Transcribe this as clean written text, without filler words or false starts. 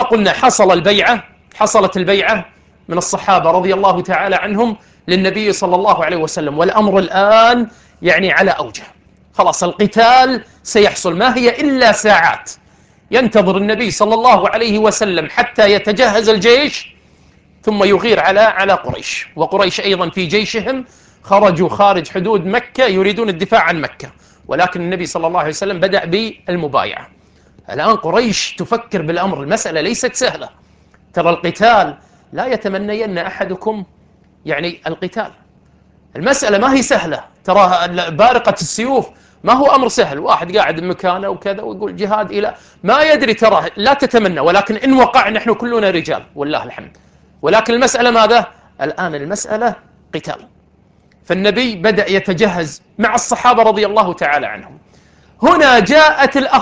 قلنا حصلت البيعة من الصحابة رضي الله تعالى عنهم للنبي صلى الله عليه وسلم، والأمر الآن يعني على أوجه، خلاص القتال سيحصل، ما هي إلا ساعات. ينتظر النبي صلى الله عليه وسلم حتى يتجهز الجيش ثم يغير على قريش، وقريش أيضا في جيشهم خرجوا خارج حدود مكة يريدون الدفاع عن مكة، ولكن النبي صلى الله عليه وسلم بدأ بالمبايعة. الآن قريش تفكر بالأمر، المسألة ليست سهلة، ترى القتال لا يتمنين أحدكم يعني القتال، المسألة ما هي سهلة، ترى بارقة السيوف ما هو أمر سهل، واحد قاعد بمكانه وكذا ويقول جهاد إلى ما يدري، ترى لا تتمنى، ولكن إن وقع نحن كلنا رجال والله الحمد، ولكن المسألة ماذا؟ الآن المسألة قتال. فالنبي بدأ يتجهز مع الصحابة رضي الله تعالى عنهم. هنا جاءت